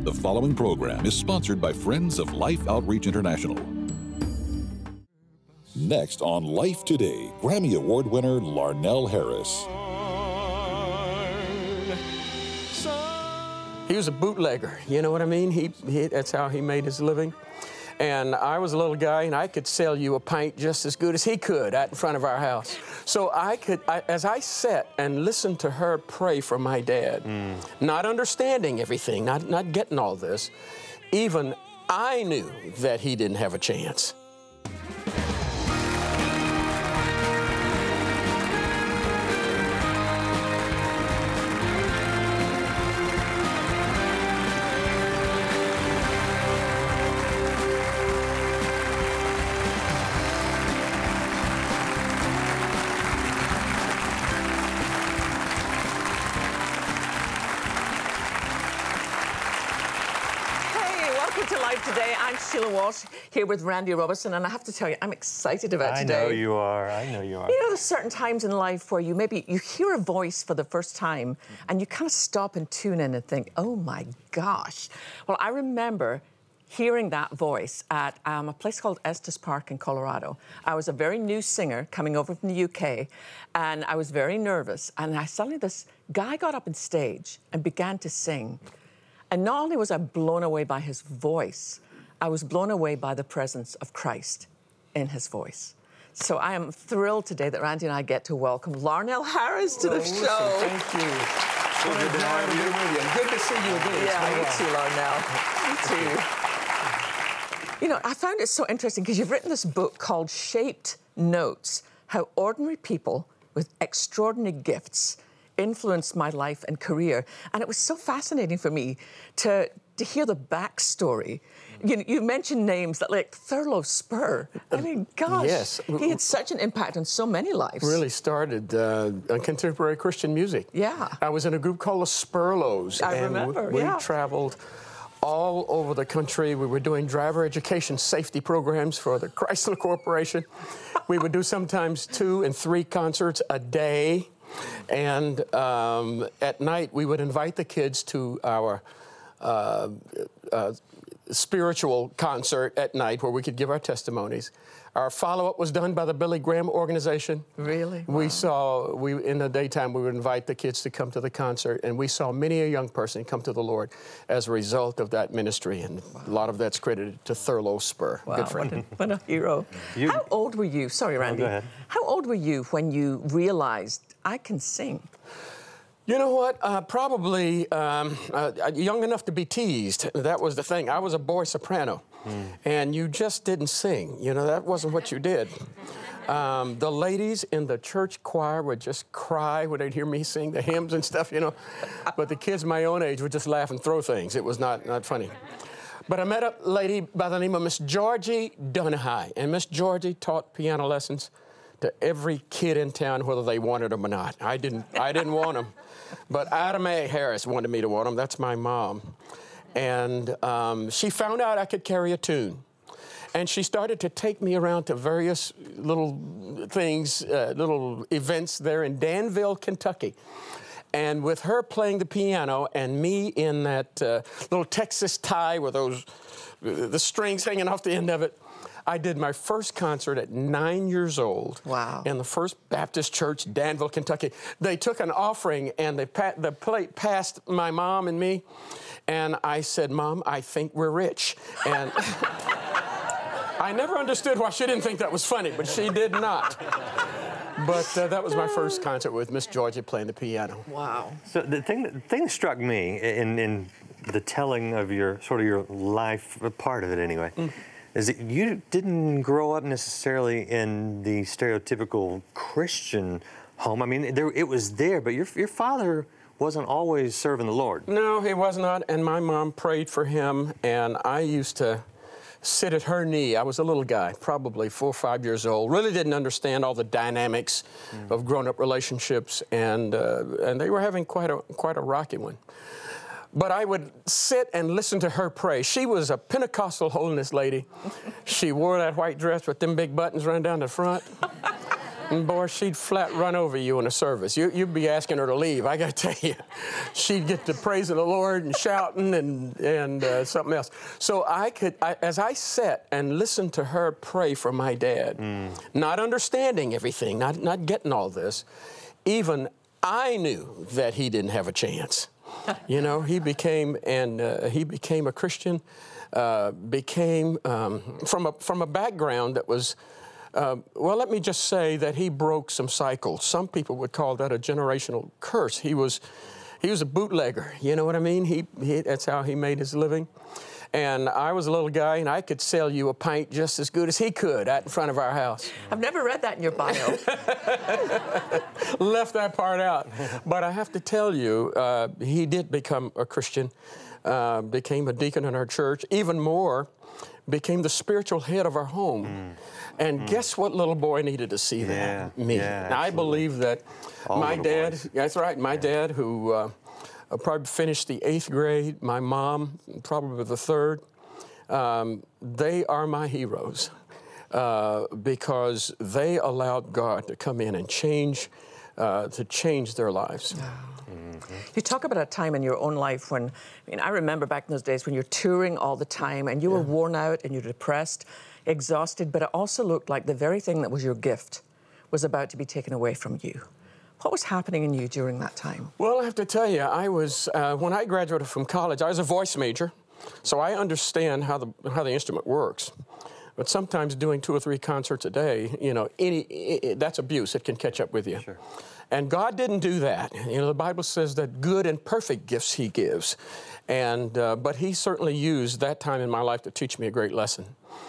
The following program is sponsored by Friends of Life Outreach International. Next on Life Today, Grammy Award winner Larnell Harris. He was a bootlegger, you know what I mean? That's how he made his living. And I was a little guy, and I could sell you a pint just as good as he could out in front of our house. So as I sat and listened to her pray for my dad, not understanding everything, not getting all this, even I knew that he didn't have a chance. Today, I'm Sheila Walsh here with Randy Robertson, and I have to tell you, I'm excited about today. I know you are. You know, there's certain times in life where you hear a voice for the first time, and you kind of stop and tune in and think, oh my gosh. Well, I remember hearing that voice at a place called Estes Park in Colorado. I was a very new singer coming over from the UK, and I was very nervous. And suddenly this guy got up on stage and began to sing. And not only was I blown away by his voice, I was blown away by the presence of Christ in his voice. So I am thrilled today that Randy and I get to welcome Larnell Harris to the show. Thank you. So good to have you with you. Good to see you again. Yeah, me too, Larnell. Me too. You know, I found it so interesting because you've written this book called Shaped Notes, How Ordinary People with Extraordinary Gifts Influenced My Life and Career. And it was so fascinating for me to hear the backstory. You mentioned names like Thurlow Spur. I mean, gosh, yes. He had such an impact on so many lives. Really started on contemporary Christian music. Yeah. I was in a group called the Spurlows. I remember, we traveled all over the country. We were doing driver education safety programs for the Chrysler Corporation. We would do sometimes 2 and 3 concerts a day. And at night, we would invite the kids to our spiritual concert at night where we could give our testimonies. Our follow-up was done by the Billy Graham organization. Really? Wow. In the daytime, we would invite the kids to come to the concert, and we saw many a young person come to the Lord as a result of that ministry, and a lot of that's credited to Thurlow Spur. Wow, good friend. What a hero. How old were you? Sorry, Randy. Go ahead. How old were you when you realized I can sing? You know what? Probably young enough to be teased. That was the thing. I was a boy soprano, and you just didn't sing. You know, that wasn't what you did. The ladies in the church choir would just cry when they'd hear me sing the hymns and stuff, you know. But the kids my own age would just laugh and throw things. It was not funny. But I met a lady by the name of Miss Georgie Dunahai, and Miss Georgie taught piano lessons to every kid in town, whether they wanted them or not. I didn't want them. But Ada Mae Harris wanted me to want them. That's my mom. And she found out I could carry a tune. And she started to take me around to various little things, little events there in Danville, Kentucky. And with her playing the piano and me in that little Texas tie with the strings hanging off the end of it, I did my first concert at 9 years old. Wow. In the First Baptist Church, Danville, Kentucky. They took an offering, and the plate passed my mom and me, and I said, "Mom, I think we're rich." And I never understood why she didn't think that was funny, but she did not. But that was my first concert with Miss Georgia playing the piano. Wow. So the thing that struck me in the telling of your life, part of it anyway, is that you didn't grow up necessarily in the stereotypical Christian home. I mean, it was there, but your father wasn't always serving the Lord. No, he was not, and my mom prayed for him, and I used to sit at her knee. I was a little guy, probably 4 or 5 years old. Really didn't understand all the dynamics of grown-up relationships, and they were having quite a rocky one. But I would sit and listen to her pray. She was a Pentecostal holiness lady. She wore that white dress with them big buttons running down the front. And boy, she'd flat run over you in a service. You'd be asking her to leave. I got to tell you, she'd get to praising the Lord and shouting and something else. So as I sat and listened to her pray for my dad, not understanding everything, not getting all this, even I knew that he didn't have a chance. You know, he became a Christian, from a background that was. Well, let me just say that he broke some cycles. Some people would call that a generational curse. He was a bootlegger, you know what I mean? That's how he made his living. And I was a little guy, and I could sell you a pint just as good as he could out in front of our house. I've never read that in your bio. Left that part out. But I have to tell you, he did become a Christian, became a deacon in our church, even more, became the spiritual head of our home. And guess what little boy needed to see that? Me. Yeah, I believe that my dad, that's right, my dad, who probably finished the 8th grade, my mom, probably the 3rd, they are my heroes because they allowed God to come in and change their lives. You talk about a time in your own life when, I remember back in those days when you're touring all the time and you were worn out and you're depressed, exhausted, but it also looked like the very thing that was your gift was about to be taken away from you. What was happening in you during that time? Well, I have to tell you, I was, when I graduated from college, I was a voice major, so I understand how the instrument works. But sometimes doing 2 or 3 concerts a day, you know, that's abuse. It can catch up with you. Sure. And God didn't do that. You know, the Bible says that good and perfect gifts He gives. And but He certainly used that time in my life to teach me a great lesson.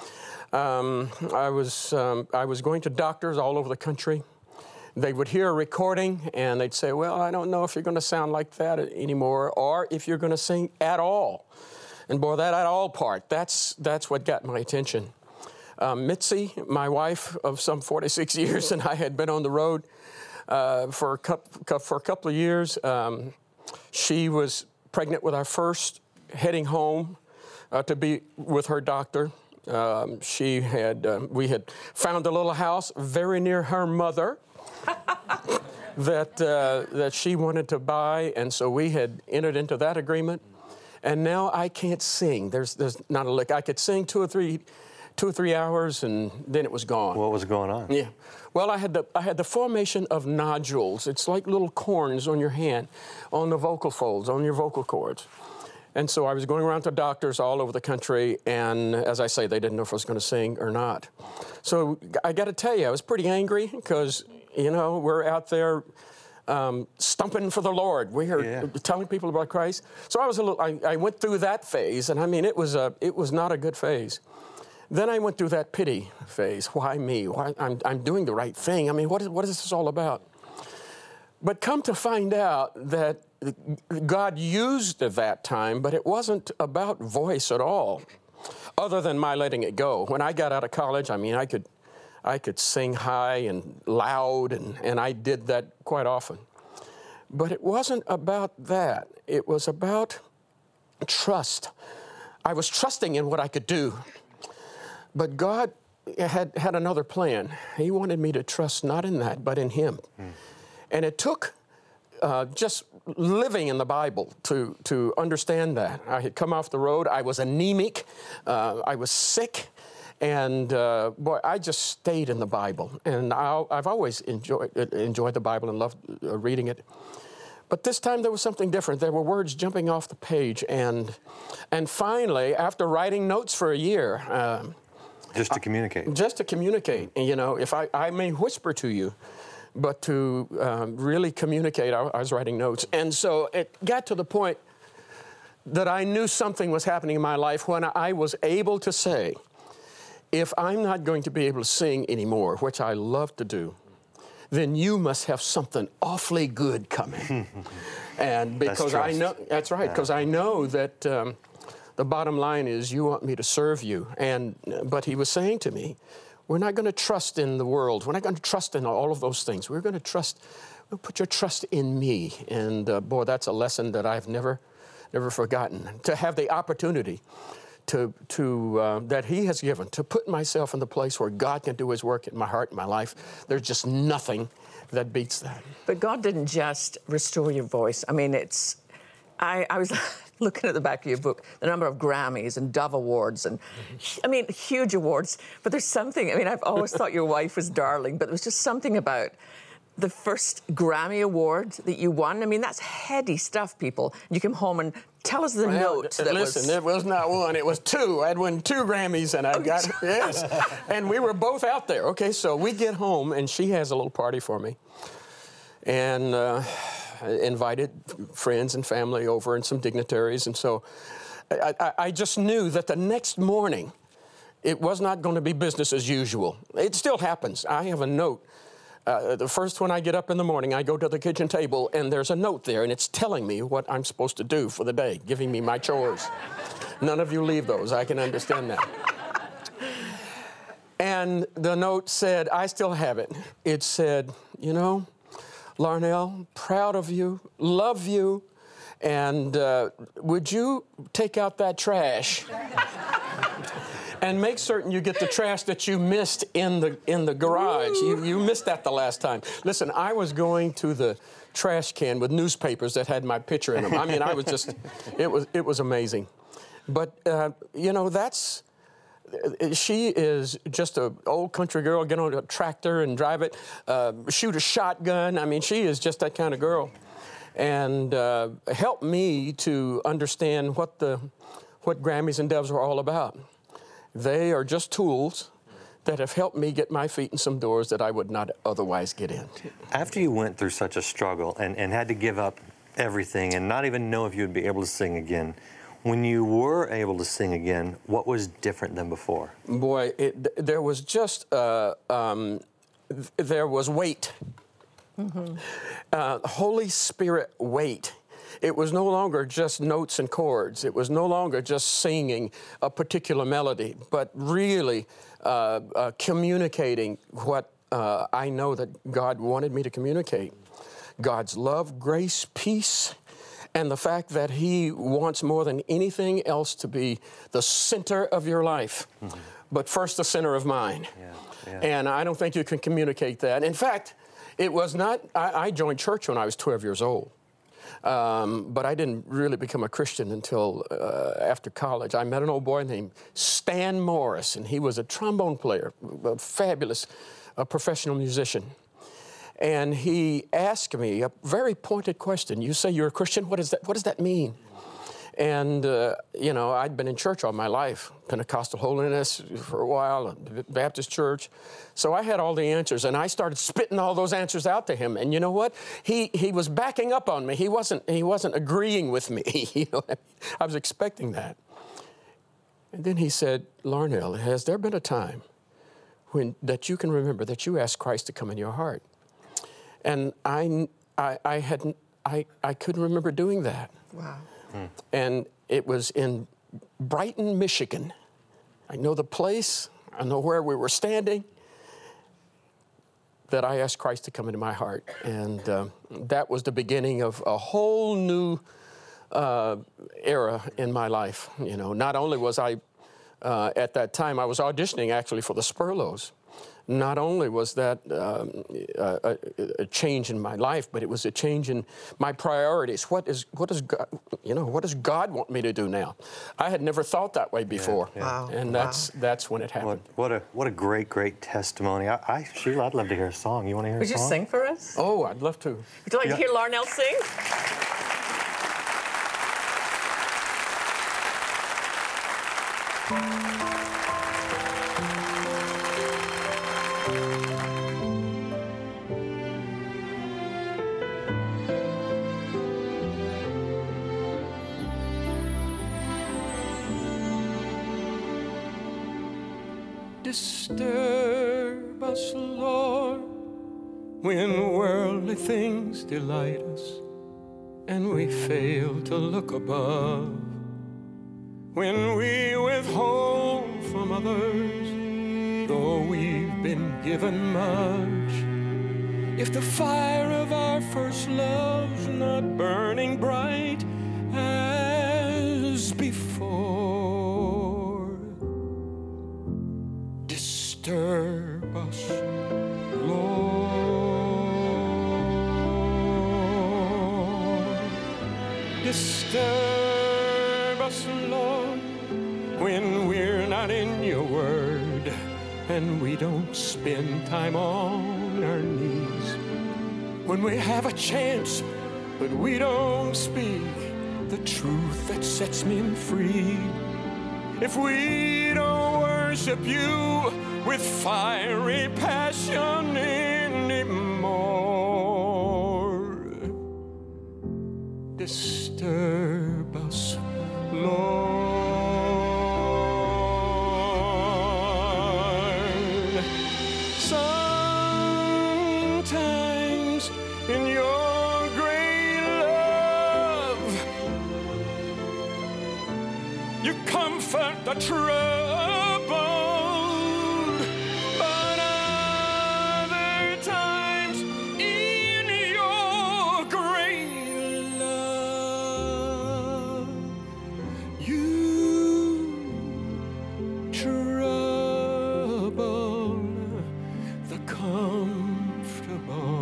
I was going to doctors all over the country. They would hear a recording and they'd say, well, I don't know if you're going to sound like that anymore or if you're going to sing at all. And boy, that at all part, that's what got my attention. Mitzi, my wife of some 46 years, and I had been on the road for a couple of years. She was pregnant with our first, heading home to be with her doctor. We had found a little house very near her mother that she wanted to buy, and so we had entered into that agreement. And now I can't sing. There's not a lick. I could sing 2 or 3 hours, and then it was gone. What was going on? Yeah. Well, I had the formation of nodules. It's like little corns on your hand, on the vocal folds, on your vocal cords. And so I was going around to doctors all over the country, and as I say, they didn't know if I was going to sing or not. So I got to tell you, I was pretty angry because, you know, we're out there stumping for the Lord. We are telling people about Christ. So I went through that phase, and I mean, it was not a good phase. Then I went through that pity phase. Why me? Why I'm doing the right thing. I mean, what is this all about? But come to find out that God used that time, but it wasn't about voice at all, other than my letting it go. When I got out of college, I mean, I could sing high and loud, and I did that quite often. But it wasn't about that. It was about trust. I was trusting in what I could do. But God had another plan. He wanted me to trust not in that, but in Him. And it took just living in the Bible to understand that. I had come off the road. I was anemic. I was sick. And boy, I just stayed in the Bible. And I've always enjoyed the Bible and loved reading it. But this time there was something different. There were words jumping off the page. And finally, after writing notes for a year... just to communicate. Just to communicate. And, you know, if I may whisper to you, but to really communicate, I was writing notes. And so it got to the point that I knew something was happening in my life when I was able to say, if I'm not going to be able to sing anymore, which I love to do, then you must have something awfully good coming. And because I know, that's right, because I know that the bottom line is you want me to serve you. But He was saying to me, we're not going to trust in the world. We're not going to trust in all of those things. We're going to put your trust in me. And boy, that's a lesson that I've never forgotten. To have the opportunity that He has given, to put myself in the place where God can do His work in my heart and my life. There's just nothing that beats that. But God didn't just restore your voice. I mean, I was looking at the back of your book, the number of Grammys and Dove Awards, and I mean, huge awards. But there's something, I mean, I've always thought your wife was darling, but there was just something about the first Grammy Award that you won. I mean, that's heady stuff, people. You come home and tell us the note. Listen, it was not one, it was two. I'd won 2 Grammys, and I got, yes. And we were both out there. Okay, so we get home, and she has a little party for me. And invited friends and family over and some dignitaries. And so I just knew that the next morning, it was not going to be business as usual. It still happens. I have a note. The first when I get up in the morning, I go to the kitchen table, and there's a note there, and it's telling me what I'm supposed to do for the day, giving me my chores. None of you leave those. I can understand that. And the note said, I still have it. It said, you know, Larnell, proud of you, love you, and would you take out that trash? And make certain you get the trash that you missed in the garage. You missed that the last time. Listen, I was going to the trash can with newspapers that had my picture in them. I mean, I was just, it was amazing. But, you know, she is just an old country girl, get on a tractor and drive it, shoot a shotgun. I mean, she is just that kind of girl. And helped me to understand what Grammys and Doves were all about. They are just tools that have helped me get my feet in some doors that I would not otherwise get in. After you went through such a struggle and had to give up everything and not even know if you would be able to sing again, when you were able to sing again, what was different than before? Boy, there was just, there was weight. Mm-hmm. Holy Spirit weight. It was no longer just notes and chords. It was no longer just singing a particular melody, but really communicating what I know that God wanted me to communicate. God's love, grace, peace, and the fact that He wants more than anything else to be the center of your life, but first the center of mine. Yeah. And I don't think you can communicate that. In fact, it was not, I joined church when I was 12 years old. But I didn't really become a Christian until after college. I met an old boy named Stan Morris, and he was a trombone player, a fabulous professional musician. And he asked me a very pointed question. You say you're a Christian? What does that mean? And, you know, I'd been in church all my life, Pentecostal holiness for a while, Baptist church. So I had all the answers, and I started spitting all those answers out to him. And you know what? He was backing up on me. He wasn't agreeing with me. You know, I was expecting that. And then he said, Larnell, has there been a time that you can remember that you asked Christ to come in your heart? And I couldn't remember doing that. Wow. And it was in Brighton, Michigan. I know the place, I know where we were standing, that I asked Christ to come into my heart. And that was the beginning of a whole new era in my life. You know, not only was I, at that time, I was auditioning actually for the Spurlows. Not only was that a change in my life, but it was a change in my priorities. What does God want me to do now? I had never thought that way before. Yeah. Wow. And that's when it happened. What a great testimony. Sheila, I'd love to hear a song. You want to hear a song? Would you sing for us? Oh, I'd love to. Would you like to hear Larnell sing? Disturb us, Lord, when worldly things delight us, and we fail to look above. When we withhold from others, though we've been given much. If the fire of our first love's not burning bright as before. Lord, when we're not in your word and we don't spend time on our knees. When we have a chance, but we don't speak the truth that sets men free. If we don't worship you with fiery passion anymore, disturb us, Lord. Sometimes in your great love, you comfort the troubled, but other times in your great love, you trouble the comfortable.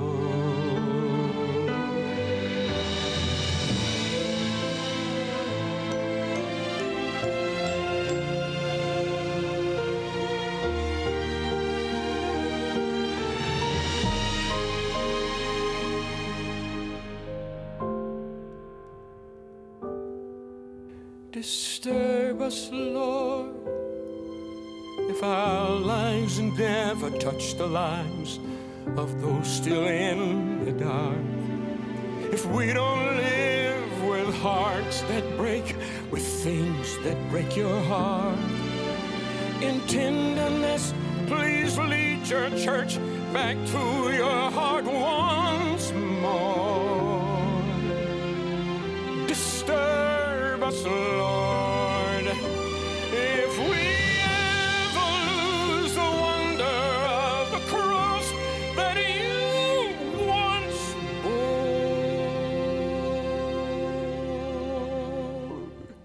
Disturb us, Lord, if our lives never touch the lives of those still in the dark. If we don't live with hearts that break, with things that break your heart. In tenderness, please lead your church back to your heart once more. Disturb us, Lord, if we ever lose the wonder of the cross that you once bore.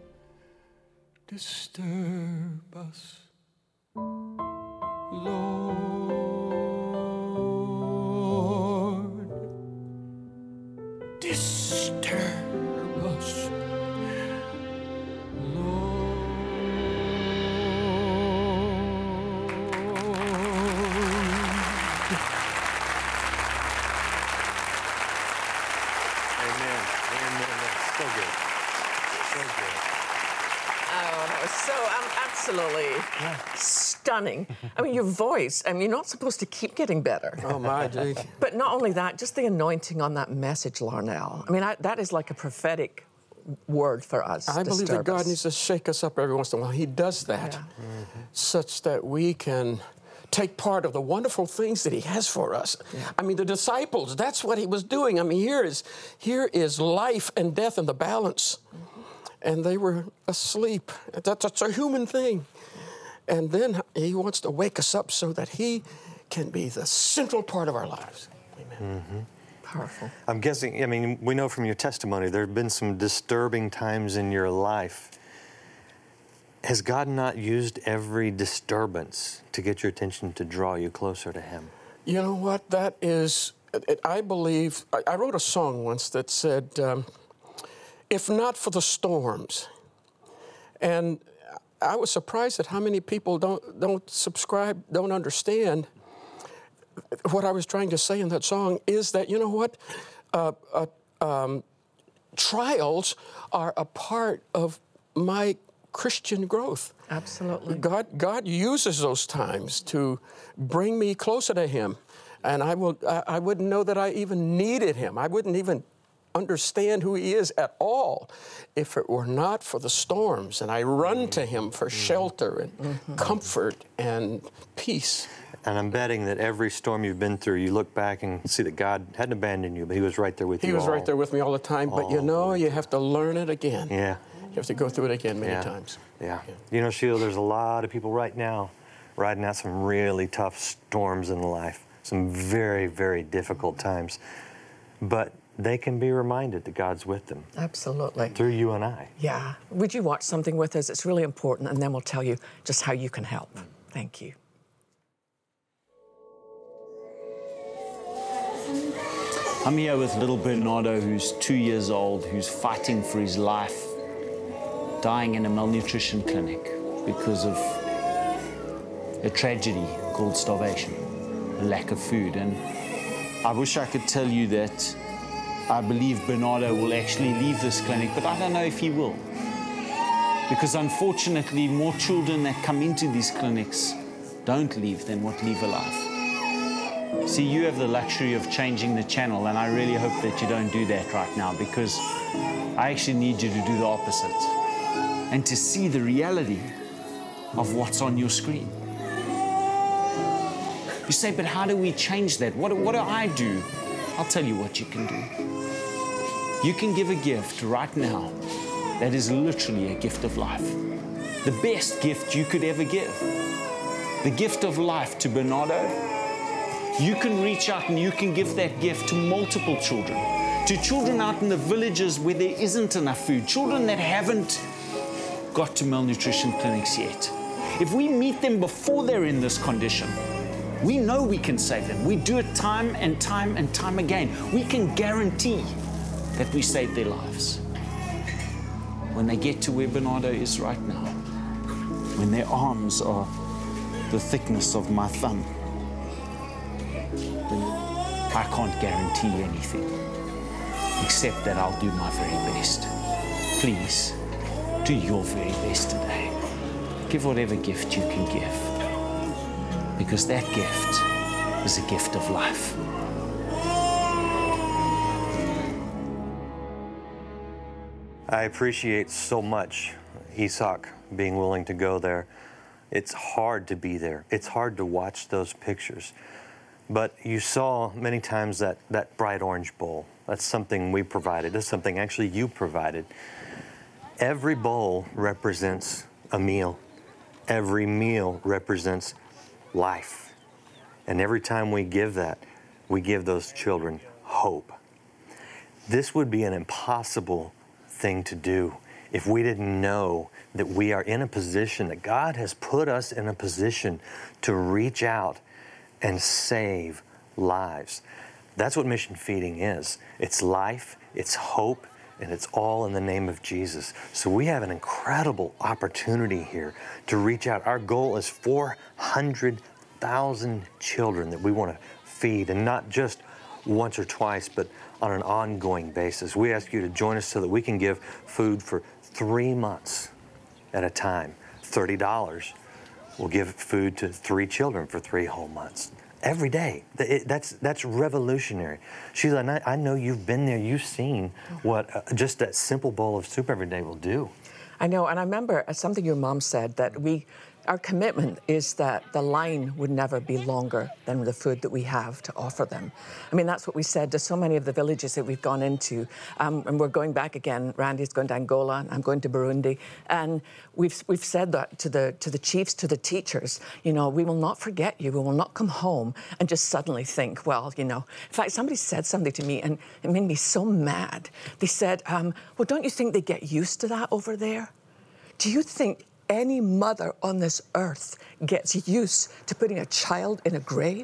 Disturb us, Lord. Disturb us, Amen. Amen. That's so good. So good. Oh, that was so absolutely stunning. I mean, your voice, I mean, you're not supposed to keep getting better. Oh, my gee. But not only that, just the anointing on that message, Larnell. I mean, that is like a prophetic word for us. I believe that God needs to shake us up every once in a while. He does that such that we can take part of the wonderful things that he has for us. I mean, the disciples, that's what he was doing. I mean, here is life and death in the balance. And they were asleep. That's a human thing. And then he wants to wake us up so that he can be the central part of our lives. Amen. Mm-hmm. Powerful. I'm guessing, I mean, we know from your testimony there have been some disturbing times in your life. Has God not used every disturbance to get your attention to draw you closer to Him? You know what? That is, I believe, I wrote a song once that said, if not for the storms. And I was surprised at how many people don't subscribe, don't understand what I was trying to say in that song is that, you know what? Trials are a part of my Christian growth. Absolutely. God uses those times to bring me closer to Him. And I wouldn't know that I even needed Him. I wouldn't even understand who He is at all if it were not for the storms. And I run to Him for shelter and comfort and peace. And I'm betting that every storm you've been through, you look back and see that God hadn't abandoned you, but He was right there with you. He was right there with me all the time. But you know, you have to learn it again. Yeah. You have to go through it again many times. Yeah. You know, Sheila, there's a lot of people right now riding out some really tough storms in life, some very, very difficult times. But they can be reminded that God's with them. Absolutely. Through you and I. Yeah. Would you watch something with us? It's really important, and then we'll tell you just how you can help. Thank you. I'm here with little Bernardo, who's 2 years old, who's fighting for his life. dying in a malnutrition clinic because of a tragedy called starvation, a lack of food. And I wish I could tell you that I believe Bernardo will actually leave this clinic, but I don't know if he will. Because unfortunately, more children that come into these clinics don't leave than what leave alive. See, you have the luxury of changing the channel, and I really hope that you don't do that right now, because I actually need you to do the opposite and to see the reality of what's on your screen. You say, but how do we change that? What do I do? I'll tell you what you can do. You can give a gift right now that is literally a gift of life. The best gift you could ever give. The gift of life to Bernardo. You can reach out and you can give that gift to multiple children. To children out in the villages where there isn't enough food. Children that haven't got to malnutrition clinics yet. If we meet them before they're in this condition, we know we can save them. We do it time and time and time again. We can guarantee that we save their lives. When they get to where Bernardo is right now, when their arms are the thickness of my thumb, then I can't guarantee anything, except that I'll do my very best. Please, do your very best today. Give whatever gift you can give, because that gift is a gift of life. I appreciate so much Isak being willing to go there. It's hard to be there. It's hard to watch those pictures. But you saw many times that bright orange bowl. That's something we provided. That's something actually you provided. Every bowl represents a meal. Every meal represents life. And every time we give that, we give those children hope. This would be an impossible thing to do if we didn't know that we are in a position, that God has put us in a position to reach out and save lives. That's what mission feeding is. It's life, it's hope, and it's all in the name of Jesus. So we have an incredible opportunity here to reach out. Our goal is 400,000 children that we want to feed, and not just once or twice, but on an ongoing basis. We ask you to join us so that we can give food for 3 months at a time. $30. We'll give food to 3 children for 3 whole months. Every day. That's revolutionary. Sheila, I know you've been there. You've seen what just that simple bowl of soup every day will do. I know, and I remember something your mom said, that our commitment is that the line would never be longer than the food that we have to offer them. I mean, that's what we said to so many of the villages that we've gone into. And we're going back again. Randy's going to Angola, and I'm going to Burundi. And we've said that to the chiefs, to the teachers, you know, we will not forget you. We will not come home and just suddenly think, well, you know. In fact, somebody said something to me, and it made me so mad. They said, well, don't you think they get used to that over there? Do you think any mother on this earth gets used to putting a child in a grave?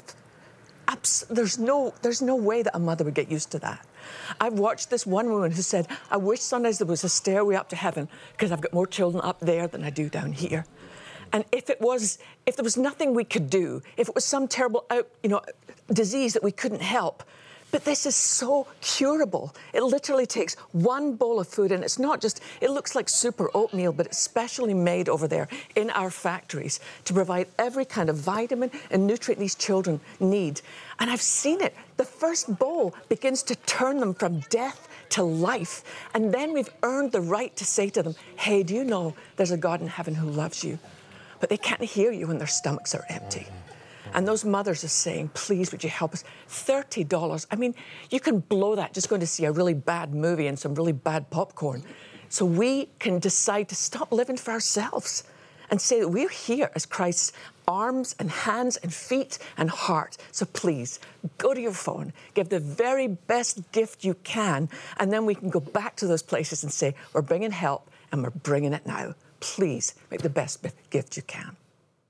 There's no way that a mother would get used to that. I've watched this one woman who said, I wish sometimes there was a stairway up to heaven because I've got more children up there than I do down here. And if there was nothing we could do, if it was some terrible disease that we couldn't help, but this is so curable. It literally takes one bowl of food, and it's not just, it looks like super oatmeal, but it's specially made over there in our factories to provide every kind of vitamin and nutrient these children need. And I've seen it. The first bowl begins to turn them from death to life. And then we've earned the right to say to them, hey, do you know there's a God in heaven who loves you? But they can't hear you when their stomachs are empty. And those mothers are saying, please, would you help us? $30. I mean, you can blow that just going to see a really bad movie and some really bad popcorn. So we can decide to stop living for ourselves and say that we're here as Christ's arms and hands and feet and heart. So please, go to your phone, give the very best gift you can, and then we can go back to those places and say, we're bringing help and we're bringing it now. Please, make the best gift you can.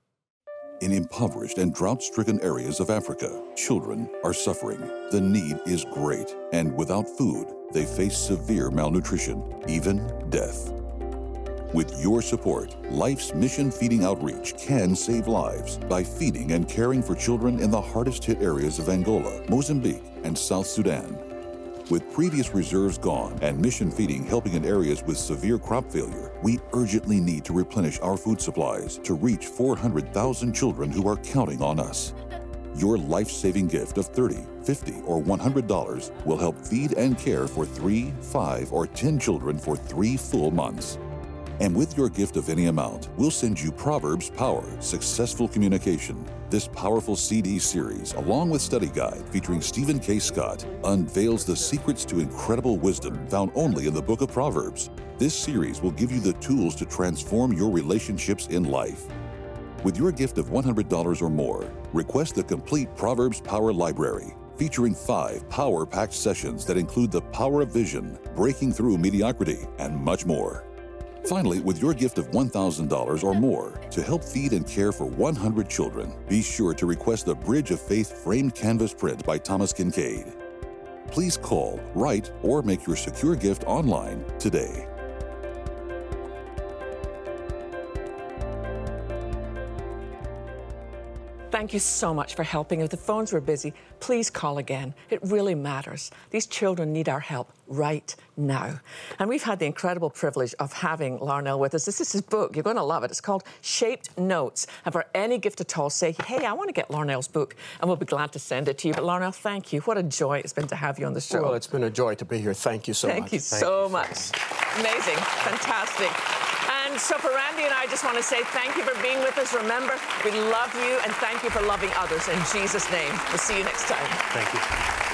In impoverished and drought-stricken areas of Africa, children are suffering. The need is great, and without food, they face severe malnutrition, even death. With your support, Life's Mission Feeding Outreach can save lives by feeding and caring for children in the hardest-hit areas of Angola, Mozambique, and South Sudan. With previous reserves gone and Mission Feeding helping in areas with severe crop failure, we urgently need to replenish our food supplies to reach 400,000 children who are counting on us. Your life-saving gift of $30, $50, or $100 will help feed and care for 3, 5, or 10 children for 3 full months. And with your gift of any amount, we'll send you Proverbs Power, Successful Communication. This powerful CD series, along with study guide featuring Stephen K. Scott, unveils the secrets to incredible wisdom found only in the book of Proverbs. This series will give you the tools to transform your relationships in life. With your gift of $100 or more, request the complete Proverbs Power Library, featuring 5 power-packed sessions that include the power of vision, breaking through mediocrity, and much more. Finally, with your gift of $1,000 or more to help feed and care for 100 children, be sure to request the Bridge of Faith framed canvas print by Thomas Kincaid. Please call, write, or make your secure gift online today. Thank you so much for helping. If the phones were busy, please call again. It really matters. These children need our help right now. And we've had the incredible privilege of having Larnell with us. This is his book. You're going to love it. It's called Shaped Notes. And for any gift at all, say, hey, I want to get Larnell's book, and we'll be glad to send it to you. But Larnell, thank you. What a joy it's been to have you on the show. Well, it's been a joy to be here. Thank you so much. Thank you so much. Amazing. Fantastic. And so for Randy and I just want to say thank you for being with us. Remember, we love you, and thank you for loving others. In Jesus' name. We'll see you next time. Thank you.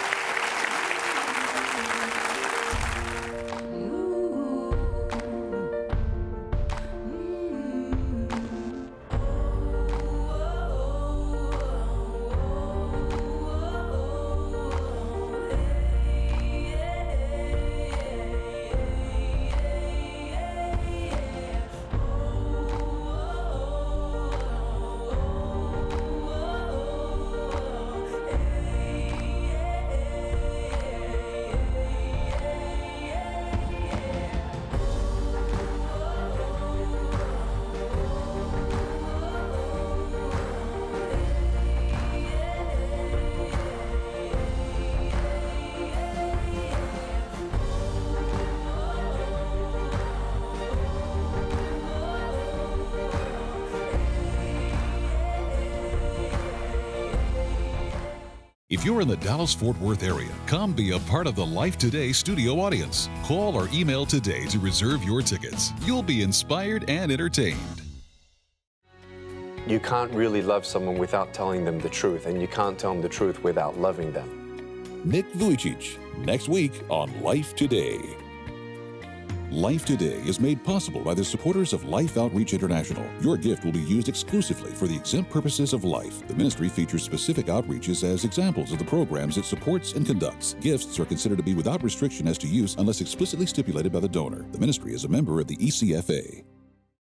If you're in the Dallas-Fort Worth area, come be a part of the Life Today studio audience. Call or email today to reserve your tickets. You'll be inspired and entertained. You can't really love someone without telling them the truth, and you can't tell them the truth without loving them. Nick Vujicic, next week on Life Today. Life Today is made possible by the supporters of Life Outreach International. Your gift will be used exclusively for the exempt purposes of life. The ministry features specific outreaches as examples of the programs it supports and conducts. Gifts are considered to be without restriction as to use unless explicitly stipulated by the donor. The ministry is a member of the ECFA.